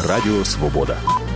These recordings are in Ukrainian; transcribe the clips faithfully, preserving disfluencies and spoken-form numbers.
Радіо Свобода.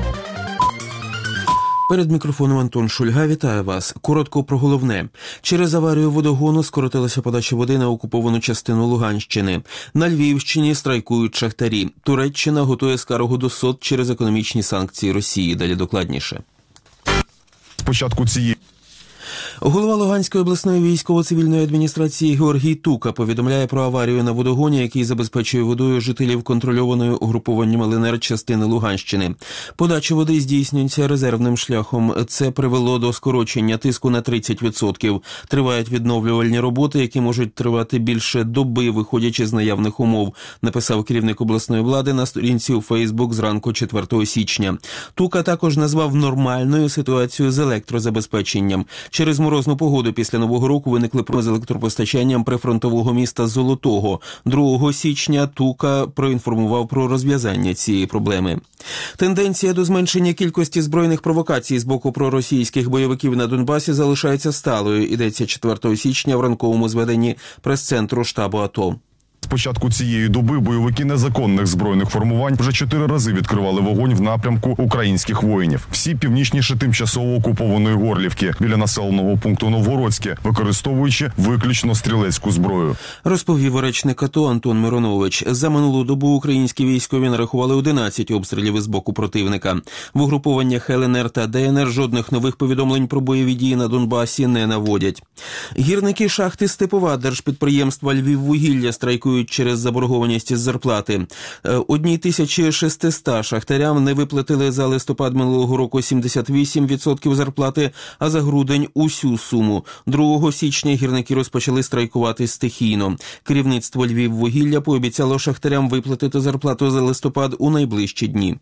Перед мікрофоном Антон Шульга. Вітаю вас. Коротко про головне. Через аварію водогону скоротилася подача води на окуповану частину Луганщини. На Львівщині страйкують шахтарі. Туреччина готує скаргу до СОТ через економічні санкції Росії. Далі докладніше. Спочатку цієї Голова Луганської обласної військово-цивільної адміністрації Георгій Тука повідомляє про аварію на водогоні, який забезпечує водою жителів контрольованої угрупуванням ЛНР частини Луганщини. Подача води здійснюється резервним шляхом. Це привело до скорочення тиску на тридцять відсотків. Тривають відновлювальні роботи, які можуть тривати більше доби, виходячи з наявних умов, написав керівник обласної влади на сторінці у Фейсбук зранку четвертого січня. Тука також назвав нормальною ситуацію з електрозабезпеченням. Через морозну погоду після Нового року виникли проблеми з електропостачанням прифронтового міста Золотого. другого січня Тука проінформував про розв'язання цієї проблеми. Тенденція до зменшення кількості збройних провокацій з боку проросійських бойовиків на Донбасі залишається сталою, йдеться четвертого січня в ранковому зведенні прес-центру штабу АТО. З початку цієї доби бойовики незаконних збройних формувань вже чотири рази відкривали вогонь в напрямку українських воїнів. Всі північніше тимчасово окупованої Горлівки, біля населеного пункту Новгородське, використовуючи виключно стрілецьку зброю. Розповів речник АТО Антон Миронович. За минулу добу українські військові нарахували одинадцять обстрілів із боку противника. В угрупованнях ЛНР та ДНР жодних нових повідомлень про бойові дії на Донбасі не наводять. Гірники шахти Степова держпідприємства «Львіввугілля» страйкують через заборгованість із зарплати. Одній тисячі шестиста шахтарям не виплатили за листопад минулого року сімдесят вісім відсотків зарплати, а за грудень – усю суму. другого січня гірники розпочали страйкувати стихійно. Керівництво «Львіввугілля» пообіцяло шахтарям виплатити зарплату за листопад у найближчі дні.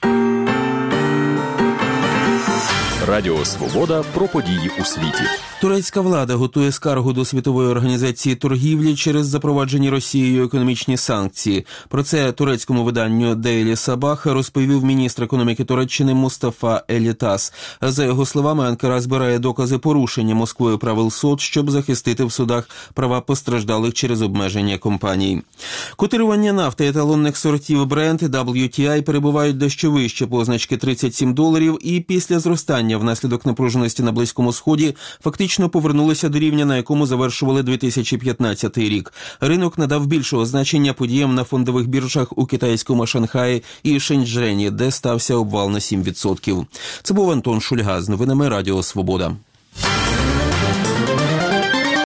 Радіо Свобода про події у світі. Турецька влада готує скаргу до Світової організації торгівлі через запроваджені Росією економічні санкції. Про це турецькому виданню Daily Sabah розповів міністр економіки Туреччини Мустафа Елітас. За його словами, Анкара збирає докази порушення Москвою правил СОТ, щоб захистити в судах права постраждалих через обмеження компаній. Котирування нафти еталонних сортів Brent і дабл ю ті ай перебувають дещо вище позначки тридцять сім доларів і після зростання внаслідок напруженості на Близькому Сході фактично повернулися до рівня, на якому завершували дві тисячі п'ятнадцятий рік. Ринок надав більшого значення подіям на фондових біржах у китайському Шанхаї і Шенчжені, де стався обвал на сім відсотків. Це був Антон Шульга з новинами Радіо Свобода.